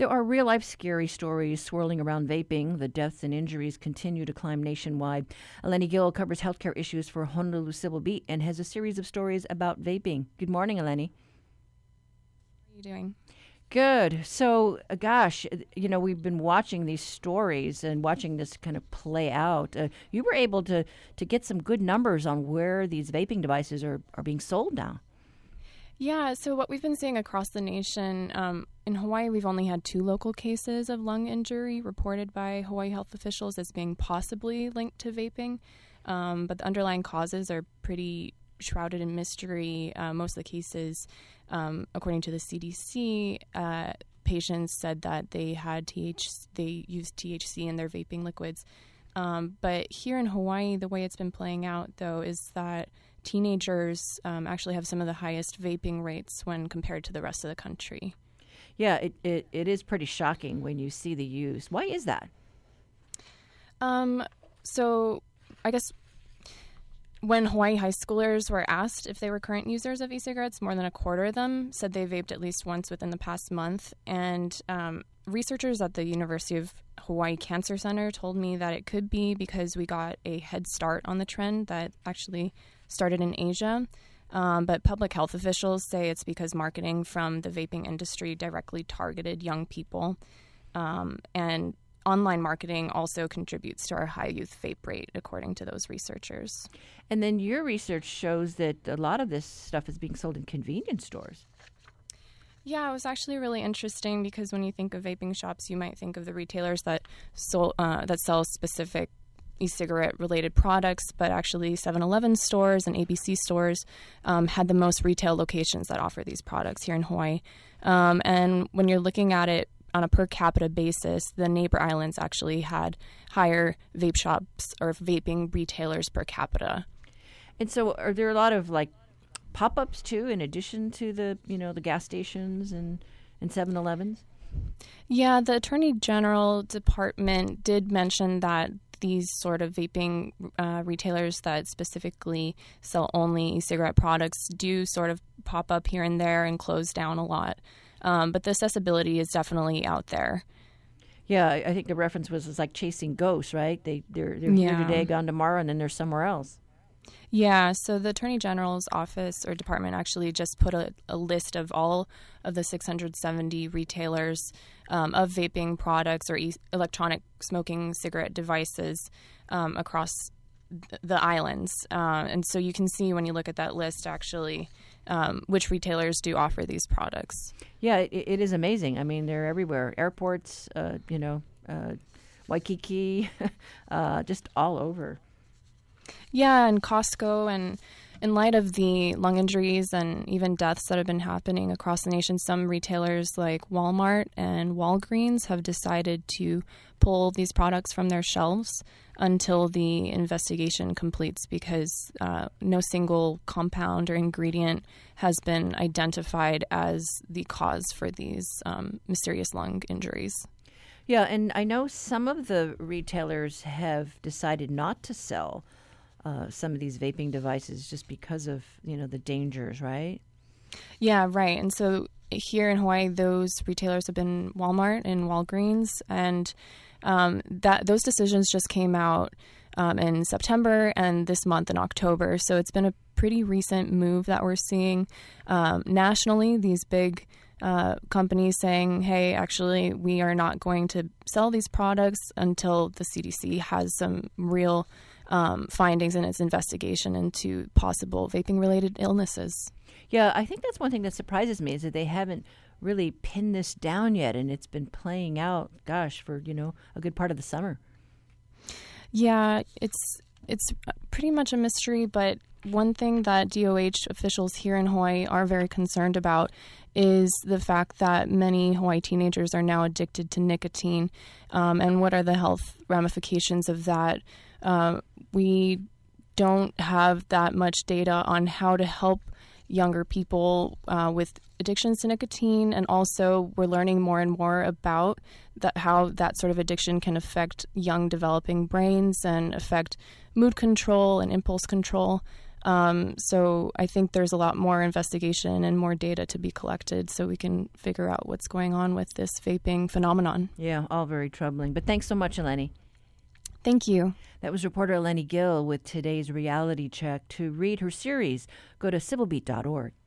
There are real life scary stories swirling around vaping. The deaths and injuries continue to climb nationwide. Eleni Gill covers healthcare issues for Honolulu Civil Beat and has a series of stories about vaping. Good morning, Eleni. How are you doing? Good. So, gosh, we've been watching these stories and watching this kind of play out. You were able to get some good numbers on where these vaping devices are being sold now. Yeah, so what we've been seeing across the nation, in Hawaii, we've only had 2 local cases of lung injury reported by Hawaii health officials as being possibly linked to vaping. But the underlying causes are pretty shrouded in mystery. Most of the cases, according to the CDC, patients said that they used THC in their vaping liquids. But here in Hawaii, the way it's been playing out, though, is that teenagers actually have some of the highest vaping rates when compared to the rest of the country. Yeah, it is pretty shocking when you see the use. Why is that? So I guess when Hawaii high schoolers were asked if they were current users of e-cigarettes, more than a quarter of them said they vaped at least once within the past month. And researchers at the University of Hawaii Cancer Center told me that it could be because we got a head start on the trend that actually started in Asia. But public health officials say it's because marketing from the vaping industry directly targeted young people. And online marketing also contributes to our high youth vape rate, according to those researchers. And then your research shows that a lot of this stuff is being sold in convenience stores. Yeah, it was actually really interesting because when you think of vaping shops, you might think of the retailers that sell specific e-cigarette related products, but actually 7-Eleven stores and ABC stores had the most retail locations that offer these products here in Hawaii. And when you're looking at it on a per capita basis, the neighbor islands actually had higher vape shops or vaping retailers per capita. And so are there a lot of pop-ups too, in addition to the gas stations and 7-Elevens? Yeah, the Attorney General Department did mention that these sort of vaping retailers that specifically sell only e-cigarette products do sort of pop up here and there and close down a lot. But the accessibility is definitely out there. Yeah, I think the reference was it's like chasing ghosts, right? They're here today, gone tomorrow, and then they're somewhere else. Yeah, so the Attorney General's office or department actually just put a list of all of the 670 retailers of vaping products or electronic smoking cigarette devices across the islands. And so you can see when you look at that list actually which retailers do offer these products. Yeah, it is amazing. I mean, they're everywhere. Airports, Waikiki, just all over. Yeah, and Costco, and in light of the lung injuries and even deaths that have been happening across the nation, some retailers like Walmart and Walgreens have decided to pull these products from their shelves until the investigation completes because no single compound or ingredient has been identified as the cause for these mysterious lung injuries. Yeah, and I know some of the retailers have decided not to sell some of these vaping devices just because of, the dangers, right? Yeah, right. And so here in Hawaii, those retailers have been Walmart and Walgreens, and those decisions just came out in September and this month in October. So it's been a pretty recent move that we're seeing nationally, these big companies saying, hey, actually, we are not going to sell these products until the CDC has some real findings in its investigation into possible vaping-related illnesses. Yeah, I think that's one thing that surprises me is that they haven't really pinned this down yet, and it's been playing out, for, a good part of the summer. Yeah, it's pretty much a mystery, but one thing that DOH officials here in Hawaii are very concerned about is the fact that many Hawaii teenagers are now addicted to nicotine, and what are the health ramifications of that. We don't have that much data on how to help younger people with addictions to nicotine, and also we're learning more and more about how that sort of addiction can affect young developing brains and affect mood control and impulse control. So I think there's a lot more investigation and more data to be collected so we can figure out what's going on with this vaping phenomenon. Yeah, all very troubling. But thanks so much, Eleni. Thank you. That was reporter Eleni Gill with today's Reality Check. To read her series, go to civilbeat.org.